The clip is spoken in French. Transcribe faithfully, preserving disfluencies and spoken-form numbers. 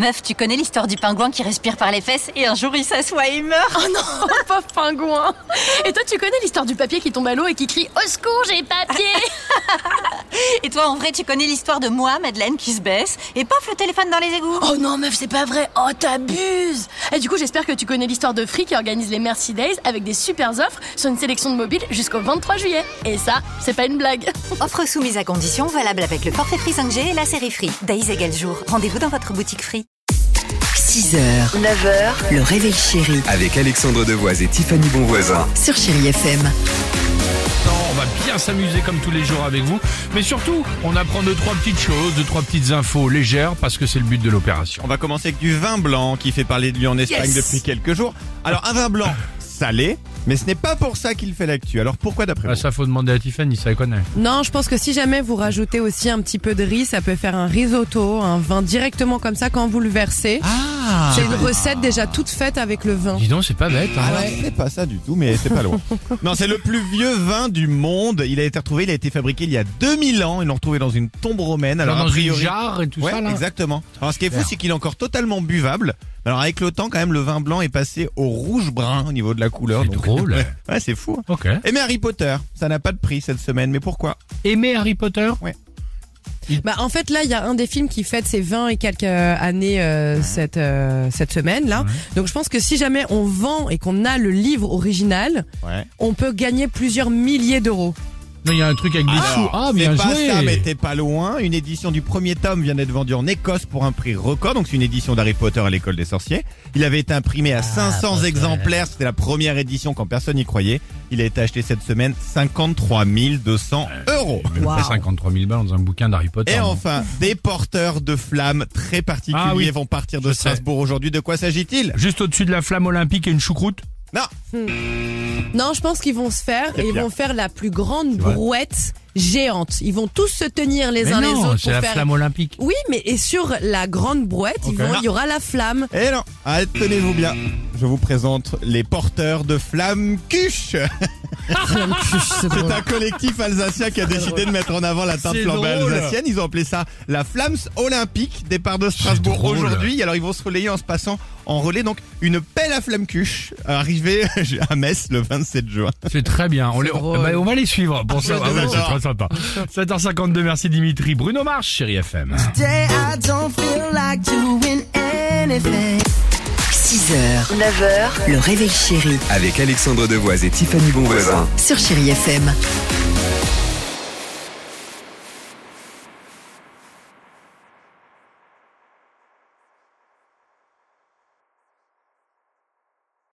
Meuf, tu connais l'histoire du pingouin qui respire par les fesses et un jour il s'assoit et il meurt? Oh non, pauvre pingouin. Et toi, tu connais l'histoire du papier qui tombe à l'eau et qui crie « Au secours, j'ai papier !» Et toi, en vrai, tu connais l'histoire de moi, Madeleine, qui se baisse et paf, le téléphone dans les égouts? Oh non, meuf, c'est pas vrai. Oh, t'abuses. Et du coup, j'espère que tu connais l'histoire de Free qui organise les Merci Days avec des super offres sur une sélection de mobiles jusqu'au vingt-trois juillet. Et ça, c'est pas une blague. Offre soumise à condition, valable avec le forfait Free cinq G et la série Free. Days égale jour. Rendez-vous dans votre boutique Free. six heures, neuf heures, le réveil chéri Avec Alexandre Devoise et Tiffany Bonvoisin. sur Chéri F M. On va bien s'amuser comme tous les jours avec vous. Mais surtout, on apprend deux, trois petites choses, deux, trois petites infos légères parce que c'est le but de l'opération. On va commencer avec du vin blanc qui fait parler de lui en Espagne Yes. depuis quelques jours. Alors un vin blanc salé, mais ce n'est pas pour ça qu'il fait l'actu. Alors pourquoi d'après Ah, vous? ça, faut demander à Tiffany, ça elle connaît. Non, je pense que si jamais vous rajoutez aussi un petit peu de riz, ça peut faire un risotto, un vin directement comme ça quand vous le versez. Ah, C'est une recette déjà toute faite avec le vin. Dis donc, c'est pas bête. Hein. Alors, c'est pas ça du tout, mais c'est pas loin. Non, c'est le plus vieux vin du monde. Il a été retrouvé, il a été fabriqué il y a deux mille ans. Ils l'ont retrouvé dans une tombe romaine. Alors, Alors, dans a priori... une jarre et tout ouais, ça, là. exactement. Alors, ce qui est fou, Super. c'est qu'il est encore totalement buvable. Alors, avec le temps, quand même, le vin blanc est passé au rouge-brun au niveau de la couleur. C'est donc- drôle. Ouais, ouais, c'est fou. Ok. Et mais Harry Potter, ça n'a pas de prix cette semaine. Mais pourquoi? Aimer Harry Potter? Bah en fait là il y a un des films qui fête ses vingt et quelques euh, années euh, cette euh, cette semaine là. Donc je pense que si jamais on vend et qu'on a le livre original, Ouais. on peut gagner plusieurs milliers d'euros. Non, il y a un truc avec des sous. Ah, c'est bien pas joué. ça, mais t'es pas loin. Une édition du premier tome vient d'être vendue en Écosse pour un prix record. Donc c'est une édition d'Harry Potter à l'école des sorciers. Il avait été imprimé à cinq cents Potter. exemplaires. C'était la première édition quand personne n'y croyait. Il a été acheté cette semaine cinquante-trois mille deux cents euros. Même pas Wow. cinquante-trois mille balles dans un bouquin d'Harry Potter. Et non. enfin, des porteurs de flammes très particuliers Ah oui, vont partir de je sais. Strasbourg aujourd'hui. De quoi s'agit-il? Juste au-dessus de la flamme olympique et une choucroute. Non, Non, je pense qu'ils vont se faire C'est et ils bien. vont faire la plus grande vrai. brouette géante. Ils vont tous se tenir les Mais uns les non, autres c'est pour la faire. flamme olympique. Oui, mais et sur la grande brouette, ils Ok. vont- Non. il y aura la flamme. et non. Ah, tenez-vous bien. Je vous présente les porteurs de flammes cuches. C'est un collectif alsacien qui a décidé de mettre en avant la tarte C'est flambée drôle. alsacienne. Ils ont appelé ça la Flams Olympique. Départ de Strasbourg drôle. aujourd'hui. Alors ils vont se relayer en se passant en relais. Donc une pelle à flamme cuche arrivée à Metz le vingt-sept juin. C'est très bien. On, les, on, drôle. bah, on va les suivre. Pour ça, Ouais, ah ouais, c'est j'adore. très sympa. sept heures cinquante-deux, merci Dimitri. Bruno Mars, Chéri F M. six heures, neuf heures, le réveil chéri Avec Alexandre Devoise et Tiffany Bonvoisin. sur Chéri F M.